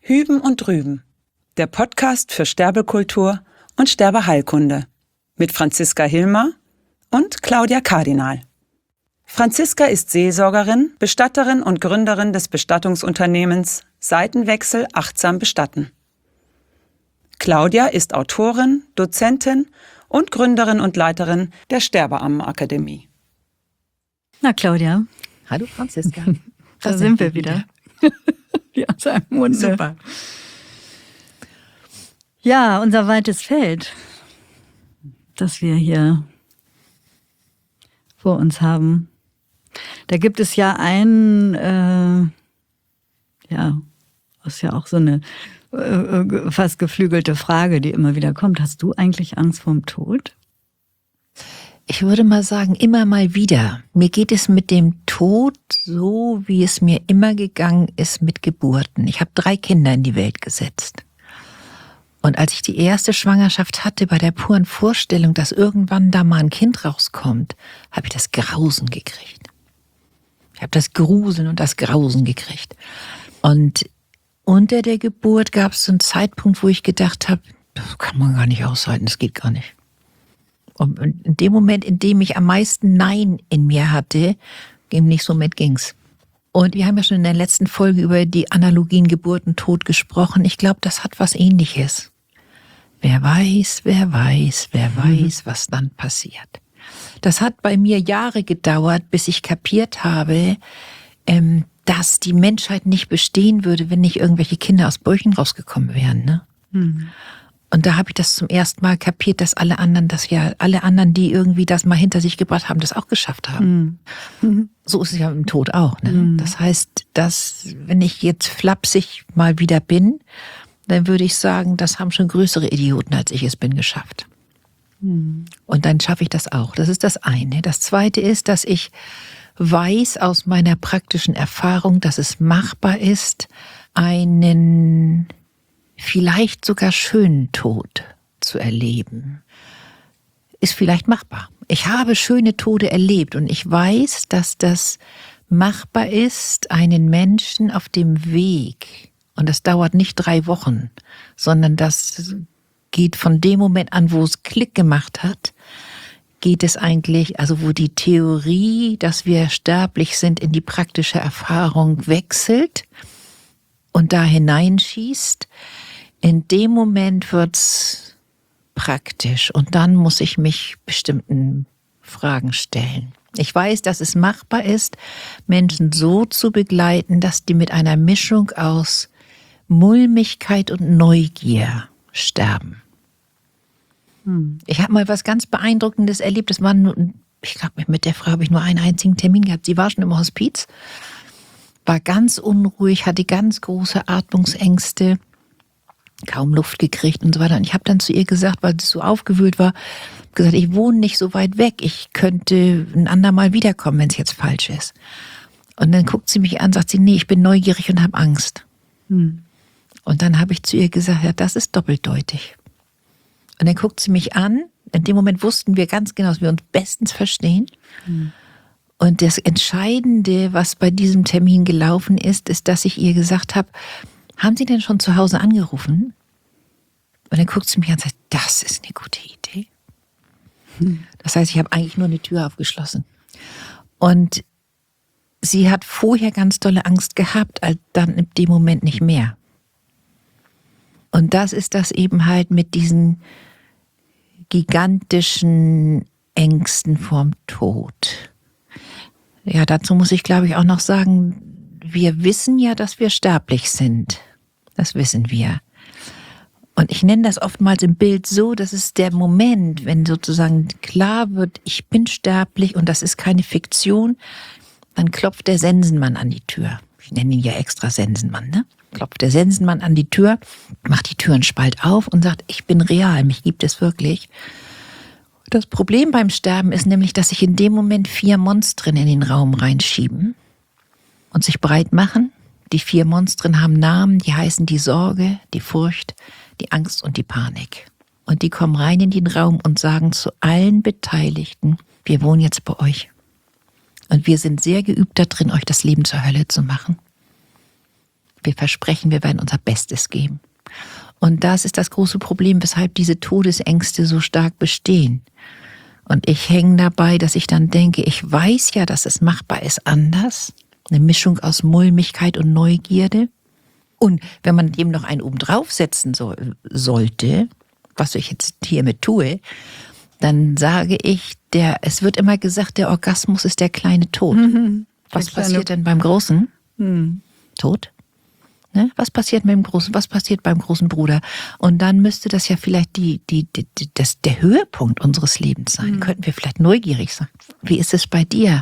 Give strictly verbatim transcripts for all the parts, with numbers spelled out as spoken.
Hüben und Drüben, der Podcast für Sterbekultur und Sterbeheilkunde mit Franziska Hilmer und Claudia Kardinal. Franziska ist Seelsorgerin, Bestatterin und Gründerin des Bestattungsunternehmens Seitenwechsel achtsam bestatten. Claudia ist Autorin, Dozentin und Gründerin und Leiterin der Sterbeammenakademie. Na Claudia. Hallo Franziska. Da sind wir wieder. Wie aus einem Munde. Super. Ja, unser weites Feld, das wir hier vor uns haben. Da gibt es ja einen, äh, ja, das ist ja auch so eine äh, fast geflügelte Frage, die immer wieder kommt. Hast du eigentlich Angst vorm Tod? Ich würde mal sagen, immer mal wieder. Mir geht es mit dem Tod so, wie es mir immer gegangen ist mit Geburten. Ich habe drei Kinder in die Welt gesetzt. Und als ich die erste Schwangerschaft hatte, bei der puren Vorstellung, dass irgendwann da mal ein Kind rauskommt, habe ich das Grausen gekriegt. Ich habe das Gruseln und das Grausen gekriegt. Und unter der Geburt gab es so einen Zeitpunkt, wo ich gedacht habe, das kann man gar nicht aushalten, das geht gar nicht. Und in dem Moment, in dem ich am meisten Nein in mir hatte, im nächsten Moment ging's. Und wir haben ja schon in der letzten Folge über die Analogien Geburt und Tod gesprochen. Ich glaube, das hat was Ähnliches. Wer weiß, wer weiß, wer weiß, was dann passiert. Das hat bei mir Jahre gedauert, bis ich kapiert habe, ähm, dass die Menschheit nicht bestehen würde, wenn nicht irgendwelche Kinder aus Bäuchen rausgekommen wären. Ne? Mhm. Und da habe ich das zum ersten Mal kapiert, dass alle anderen das ja, alle anderen, die irgendwie das mal hinter sich gebracht haben, das auch geschafft haben. Mhm. So ist es ja im Tod auch. Ne? Mhm. Das heißt, dass wenn ich jetzt flapsig mal wieder bin, dann würde ich sagen, das haben schon größere Idioten, als ich es bin, geschafft. Mhm. Und dann schaffe ich das auch. Das ist das eine. Das zweite ist, dass ich weiß aus meiner praktischen Erfahrung, dass es machbar ist, einen vielleicht sogar schönen Tod zu erleben. Ist vielleicht machbar. Ich habe schöne Tode erlebt und ich weiß, dass das machbar ist, einen Menschen auf dem Weg, und das dauert nicht drei Wochen, sondern das geht von dem Moment an, wo es Klick gemacht hat, geht es eigentlich, also wo die Theorie, dass wir sterblich sind, in die praktische Erfahrung wechselt und da hineinschießt. In dem Moment wird's praktisch und dann muss ich mich bestimmten Fragen stellen. Ich weiß, dass es machbar ist, Menschen so zu begleiten, dass die mit einer Mischung aus Mulmigkeit und Neugier sterben. Hm. Ich habe mal was ganz Beeindruckendes erlebt. Das war nur, ich glaube, mit der Frau habe ich nur einen einzigen Termin gehabt. Sie war schon im Hospiz, war ganz unruhig, hatte ganz große Atmungsängste, kaum Luft gekriegt und so weiter. Und ich habe dann zu ihr gesagt, weil sie so aufgewühlt war, gesagt, ich wohne nicht so weit weg, ich könnte ein andermal wiederkommen, wenn es jetzt falsch ist. Und dann guckt sie mich an, sagt sie, nee, ich bin neugierig und habe Angst. Hm. Und dann habe ich zu ihr gesagt, ja, das ist doppeldeutig. Und dann guckt sie mich an. In dem Moment wussten wir ganz genau, dass wir uns bestens verstehen. Hm. Und das Entscheidende, was bei diesem Termin gelaufen ist, ist, dass ich ihr gesagt habe, haben Sie denn schon zu Hause angerufen? Und dann guckt sie mich an und sagt, das ist eine gute Idee. Hm. Das heißt, ich habe eigentlich nur eine Tür aufgeschlossen. Und sie hat vorher ganz dolle Angst gehabt, dann in dem Moment nicht mehr. Und das ist das eben halt mit diesen gigantischen Ängsten vorm Tod. Ja, dazu muss ich, glaube ich, auch noch sagen, wir wissen ja, dass wir sterblich sind. Das wissen wir. Und ich nenne das oftmals im Bild so, das ist der Moment, wenn sozusagen klar wird, ich bin sterblich und das ist keine Fiktion, dann klopft der Sensenmann an die Tür. Ich nenne ihn ja extra Sensenmann, ne? Klopft der Sensenmann an die Tür, macht die Tür einen Spalt auf und sagt, ich bin real, mich gibt es wirklich. Das Problem beim Sterben ist nämlich, dass sich in dem Moment vier Monstren in den Raum reinschieben und sich breit machen. Die vier Monstren haben Namen, die heißen die Sorge, die Furcht, die Angst und die Panik. Und die kommen rein in den Raum und sagen zu allen Beteiligten, wir wohnen jetzt bei euch. Und wir sind sehr geübt darin, euch das Leben zur Hölle zu machen. Wir versprechen, wir werden unser Bestes geben. Und das ist das große Problem, weshalb diese Todesängste so stark bestehen. Und ich hänge dabei, dass ich dann denke, ich weiß ja, dass es machbar ist anders. Eine Mischung aus Mulmigkeit und Neugierde. Und wenn man dem noch einen oben draufsetzen soll, sollte, was ich jetzt hiermit tue, dann sage ich, der, es wird immer gesagt, der Orgasmus ist der kleine Tod. Mhm. Was Der kleine- passiert denn beim Großen? Hm. Tod? Ne? Was passiert mit dem Großen? Was passiert beim großen Bruder? Und dann müsste das ja vielleicht die, die, die, die, das, der Höhepunkt unseres Lebens sein. Mhm. Könnten wir vielleicht neugierig sein. Wie ist es bei dir?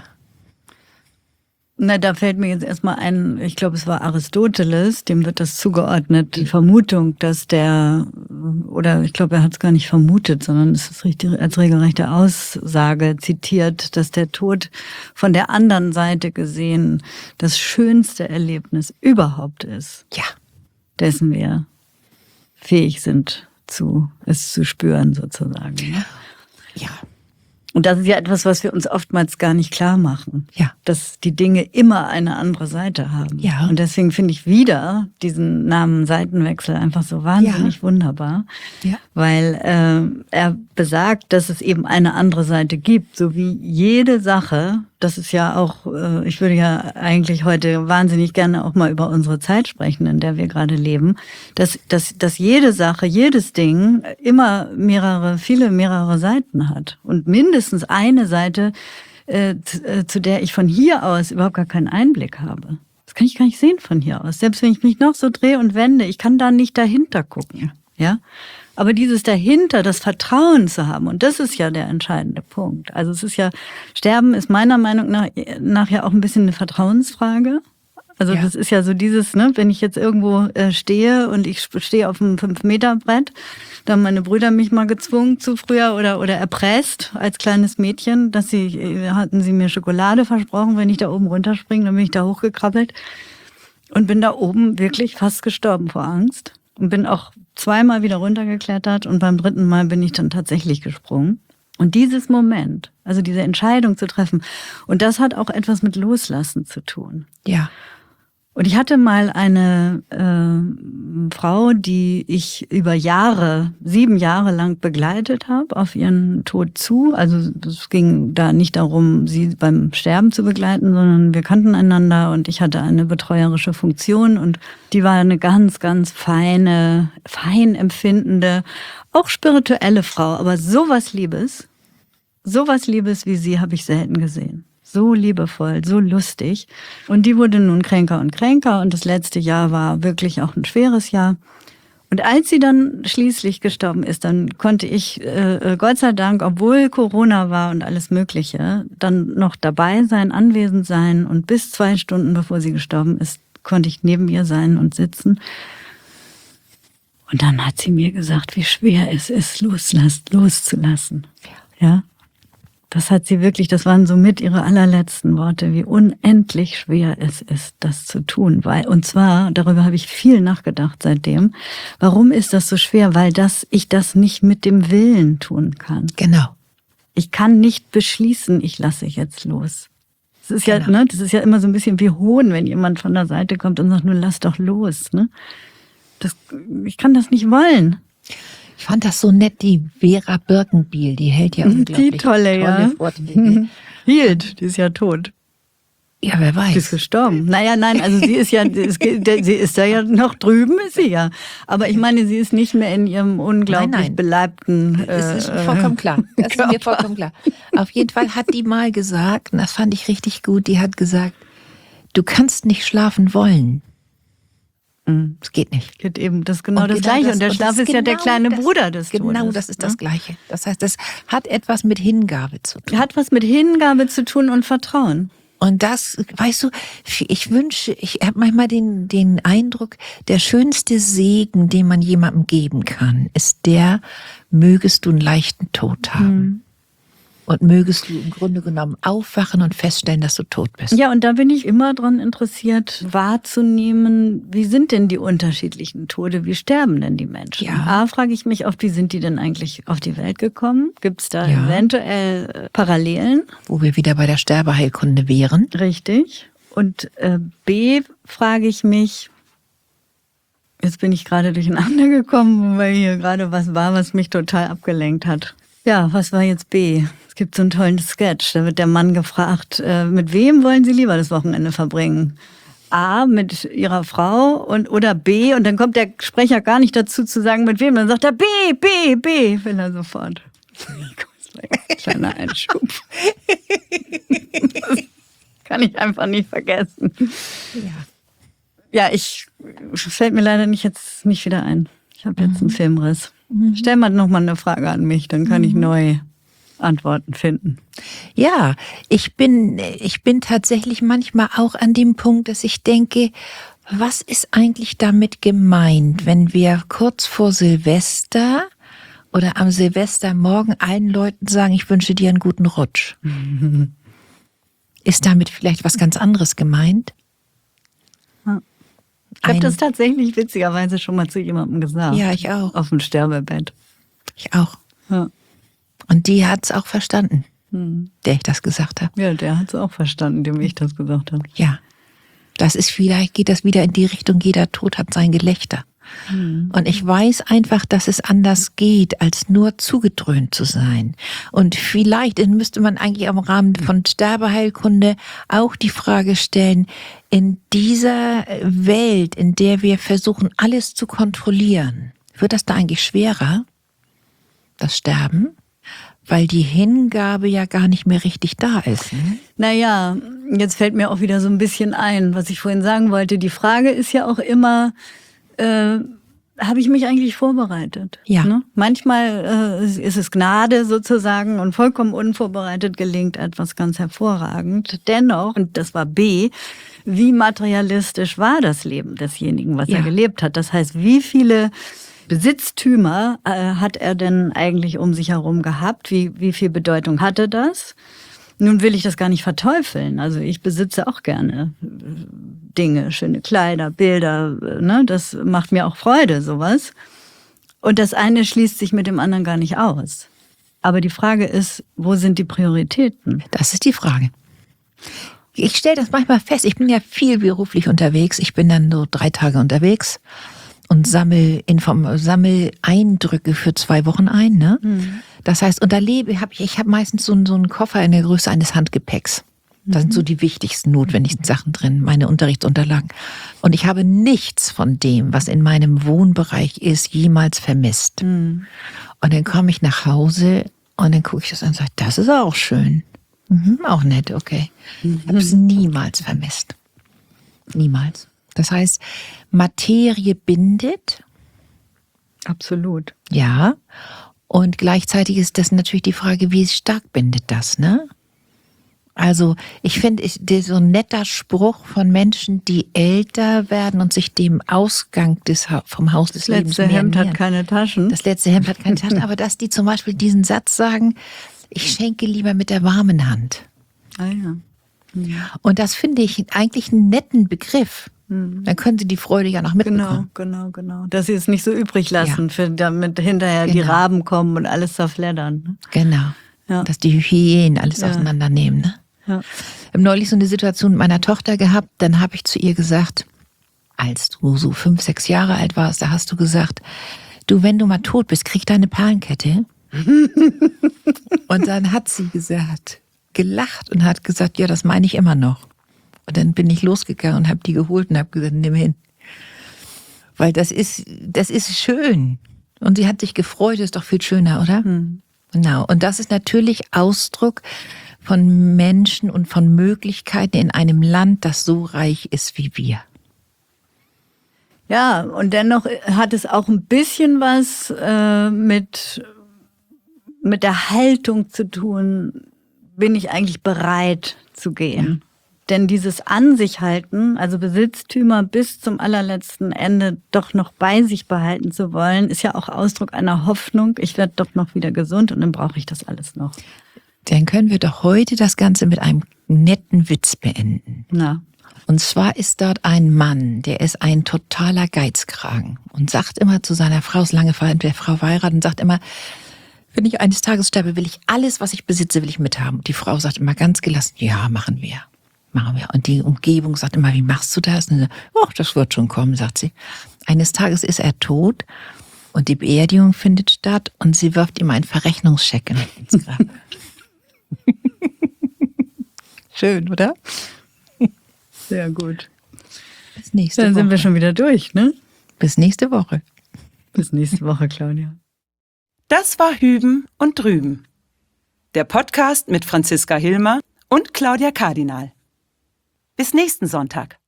Na, da fällt mir jetzt erstmal ein, ich glaube, es war Aristoteles, dem wird das zugeordnet, die Vermutung, dass der, oder ich glaube, er hat es gar nicht vermutet, sondern es ist richtig als regelrechte Aussage zitiert, dass der Tod von der anderen Seite gesehen das schönste Erlebnis überhaupt ist, Ja. dessen wir fähig sind, zu, es zu spüren sozusagen. Ne? Ja. Und das ist ja etwas, was wir uns oftmals gar nicht klar machen. Ja. Dass die Dinge immer eine andere Seite haben. Ja. Und deswegen finde ich wieder diesen Namen Seitenwechsel einfach so wahnsinnig Ja. wunderbar. Ja. Weil äh, er besagt, dass es eben eine andere Seite gibt. So wie jede Sache, das ist ja auch, äh, ich würde ja eigentlich heute wahnsinnig gerne auch mal über unsere Zeit sprechen, in der wir gerade leben, dass, dass, dass jede Sache, jedes Ding immer mehrere, viele mehrere Seiten hat. Und mindestens eine Seite, äh, zu, äh, zu der ich von hier aus überhaupt gar keinen Einblick habe. Das kann ich gar nicht sehen von hier aus. Selbst wenn ich mich noch so drehe und wende, ich kann da nicht dahinter gucken. Ja? Aber dieses dahinter, das Vertrauen zu haben, und das ist ja der entscheidende Punkt. Also es ist ja, Sterben ist meiner Meinung nach nachher auch ein bisschen eine Vertrauensfrage. Also Ja. das ist ja so dieses, ne, wenn ich jetzt irgendwo äh, stehe und ich stehe auf einem fünf-Meter-Brett, da haben meine Brüder mich mal gezwungen zu früher oder oder erpresst als kleines Mädchen, dass sie, äh, hatten sie mir Schokolade versprochen, wenn ich da oben runterspringe, dann bin ich da hochgekrabbelt und bin da oben wirklich fast gestorben vor Angst und bin auch zweimal wieder runtergeklettert und beim dritten Mal bin ich dann tatsächlich gesprungen. Und dieses Moment, also diese Entscheidung zu treffen, und das hat auch etwas mit Loslassen zu tun. Ja. Und ich hatte mal eine äh, Frau, die ich über Jahre, sieben Jahre lang begleitet habe, auf ihren Tod zu. Also es ging da nicht darum, sie beim Sterben zu begleiten, sondern wir kannten einander und ich hatte eine betreuerische Funktion und die war eine ganz, ganz feine, fein empfindende, auch spirituelle Frau, aber sowas Liebes, sowas Liebes wie sie habe ich selten gesehen. So liebevoll, so lustig. Und die wurde nun kränker und kränker und das letzte Jahr war wirklich auch ein schweres Jahr. Und als sie dann schließlich gestorben ist, dann konnte ich, äh, Gott sei Dank, obwohl Corona war und alles Mögliche, dann noch dabei sein, anwesend sein. Und bis zwei Stunden bevor sie gestorben ist, konnte ich neben ihr sein und sitzen. Und dann hat sie mir gesagt, wie schwer es ist, loslassen, loszulassen. Ja. Das hat sie wirklich, das waren somit ihre allerletzten Worte, wie unendlich schwer es ist, das zu tun. Weil, und zwar, darüber habe ich viel nachgedacht seitdem, warum ist das so schwer? Weil das, ich das nicht mit dem Willen tun kann. Genau. Ich kann nicht beschließen, ich lasse jetzt los. Das ist ja, Genau. ne, das ist ja immer so ein bisschen wie Hohn, wenn jemand von der Seite kommt und sagt, nur lass doch los, ne? Das, ich kann das nicht wollen. Ich fand das so nett, die Vera Birkenbiel, die hält ja unglaublich Die tolle, ja. Vorträge. Hielt, die ist ja tot. Ja, wer weiß. Die ist gestorben. Naja, nein, also sie ist ja, sie ist da ja noch drüben, ist sie ja. Aber ich meine, sie ist nicht mehr in ihrem unglaublich Nein, nein. beleibten. Das ist äh, vollkommen klar. Das ist mir Körper. vollkommen klar. Auf jeden Fall hat die mal gesagt, und das fand ich richtig gut, die hat gesagt, du kannst nicht schlafen wollen. Mhm. Das geht nicht. Geht eben, das ist genau Und das genau Gleiche. das- Und der und Schlaf das ist ja der genau kleine das- Bruder des Genau, Todes. das ist ne? das Gleiche. Das heißt, das hat etwas mit Hingabe zu tun. Hat was mit Hingabe zu tun und Vertrauen. Und das, weißt du, ich wünsche, ich habe manchmal den, den Eindruck, der schönste Segen, den man jemandem geben kann, ist der, mögest du einen leichten Tod haben. Mhm. Und mögest du im Grunde genommen aufwachen und feststellen, dass du tot bist. Ja, und da bin ich immer dran interessiert, wahrzunehmen, wie sind denn die unterschiedlichen Tode, wie sterben denn die Menschen? Ja. A, frage ich mich oft, wie sind die denn eigentlich auf die Welt gekommen? Gibt es da Ja. eventuell äh, Parallelen? Wo wir wieder bei der Sterbeheilkunde wären. Richtig. Und äh, B, frage ich mich, Jetzt bin ich gerade durcheinander gekommen, weil hier gerade was war, was mich total abgelenkt hat. Ja, was war jetzt B? Es gibt so einen tollen Sketch, da wird der Mann gefragt, äh, mit wem wollen Sie lieber das Wochenende verbringen? A, mit Ihrer Frau und oder B, und dann kommt der Sprecher gar nicht dazu zu sagen, mit wem. Dann sagt er B, B, B, will er sofort. Kleiner Einschub. Das kann ich einfach nicht vergessen. Ja. Ja, ich fällt mir leider nicht jetzt nicht wieder ein. Ich habe jetzt einen Filmriss. Mhm. Stell mal noch mal eine Frage an mich, dann kann mhm. ich neu Antworten finden. Ja, ich bin, ich bin tatsächlich manchmal auch an dem Punkt, dass ich denke, was ist eigentlich damit gemeint, wenn wir kurz vor Silvester oder am Silvestermorgen allen Leuten sagen, ich wünsche dir einen guten Rutsch? Mhm. Ist damit vielleicht was ganz anderes gemeint? Ja. Ich habe das tatsächlich witzigerweise schon mal zu jemandem gesagt. Ja, ich auch. Auf dem Sterbebett. Ich auch. Ja. Und die hat es auch verstanden, hm. der ich das gesagt habe. Ja, der hat es auch verstanden, dem ich das gesagt habe. Ja, das ist vielleicht, geht das wieder in die Richtung, jeder Tod hat sein Gelächter. Hm. Und ich weiß einfach, dass es anders geht, als nur zugedröhnt zu sein. Und vielleicht müsste man eigentlich am Rahmen von Sterbeheilkunde auch die Frage stellen, in dieser Welt, in der wir versuchen, alles zu kontrollieren, wird das da eigentlich schwerer, das Sterben? Weil die Hingabe ja gar nicht mehr richtig da ist. Ne? Naja, jetzt fällt mir auch wieder so ein bisschen ein, was ich vorhin sagen wollte. Die Frage ist ja auch immer, äh, habe ich mich eigentlich vorbereitet? Ja. Ne? Manchmal äh, ist es Gnade sozusagen und vollkommen unvorbereitet gelingt etwas ganz hervorragend. Dennoch, und das war B, wie materialistisch war das Leben desjenigen, was ja. er gelebt hat? Das heißt, wie viele Besitztümer äh, hat er denn eigentlich um sich herum gehabt? Wie, wie viel Bedeutung hatte das? Nun will ich das gar nicht verteufeln. Also ich besitze auch gerne Dinge, schöne Kleider, Bilder. Ne? Das macht mir auch Freude, sowas. Und das eine schließt sich mit dem anderen gar nicht aus. Aber die Frage ist, wo sind die Prioritäten? Das ist die Frage. Ich stelle das manchmal fest. Ich bin ja viel beruflich unterwegs. Ich bin dann so drei Tage unterwegs und sammel, Inform- sammel Eindrücke für zwei Wochen ein. Ne? Mhm. Das heißt, und da lebe hab ich, ich habe meistens so, so einen Koffer in der Größe eines Handgepäcks. Da sind so die wichtigsten, notwendigsten Sachen drin, meine Unterrichtsunterlagen. Und ich habe nichts von dem, was in meinem Wohnbereich ist, jemals vermisst. Mhm. Und dann komme ich nach Hause und dann gucke ich das an und sage, das ist auch schön. Mhm, auch nett, okay. Mhm. Ich habe es niemals vermisst. Niemals. Das heißt, Materie bindet. Absolut. Ja. Und gleichzeitig ist das natürlich die Frage, wie stark bindet das, ne? Also ich finde, so ein netter Spruch von Menschen, die älter werden und sich dem Ausgang des, vom Haus des Lebens Das letzte Hemd hat keine Taschen. Das letzte Hemd hat keine Taschen, aber dass die zum Beispiel diesen Satz sagen, ich schenke lieber mit der warmen Hand. Ah ja. Mhm. Und das finde ich eigentlich einen netten Begriff. Mhm. Dann können sie die Freude ja noch mitbekommen. Genau, genau, genau. Dass sie es nicht so übrig lassen, ja. für, damit hinterher genau. die Raben kommen und alles zerfleddern. Ne? Genau. Ja. Dass die Hyänen alles ja. auseinandernehmen, ne? Ja. Ich habe neulich so eine Situation mit meiner Tochter gehabt, dann habe ich zu ihr gesagt, als du so fünf, sechs Jahre alt warst, da hast du gesagt, du, wenn du mal tot bist, krieg deine Perlenkette. Und dann hat sie gesagt, gelacht und hat gesagt, ja, das meine ich immer noch. Und dann bin ich losgegangen und habe die geholt und habe gesagt, nimm hin. Weil das ist, das ist schön. Und sie hat sich gefreut, das ist doch viel schöner, oder? Hm. Genau. Und das ist natürlich Ausdruck von Menschen und von Möglichkeiten in einem Land, das so reich ist wie wir. Ja, und dennoch hat es auch ein bisschen was äh, mit, mit der Haltung zu tun, bin ich eigentlich bereit zu gehen. Ja. Denn dieses An sich halten, also Besitztümer bis zum allerletzten Ende doch noch bei sich behalten zu wollen, ist ja auch Ausdruck einer Hoffnung, ich werde doch noch wieder gesund und dann brauche ich das alles noch. Dann können wir doch heute das Ganze mit einem netten Witz beenden. Na. Und zwar ist dort ein Mann, der ist ein totaler Geizkragen und sagt immer zu seiner Frau, ist lange mit der Frau verheiratet und sagt immer, wenn ich eines Tages sterbe, will ich alles, was ich besitze, will ich mithaben. Und die Frau sagt immer ganz gelassen, ja, machen wir. Machen wir. Und die Umgebung sagt immer, wie machst du das? Und sie sagt, oh, das wird schon kommen, sagt sie. Eines Tages ist er tot und die Beerdigung findet statt und sie wirft ihm einen Verrechnungscheck ins Grab. Schön, oder? Sehr gut. Bis nächste Dann Woche. sind wir schon wieder durch, ne? Bis nächste Woche. Bis nächste Woche, Claudia. Das war Hüben und Drüben. Der Podcast mit Franziska Hilmer und Claudia Kardinal. Bis nächsten Sonntag.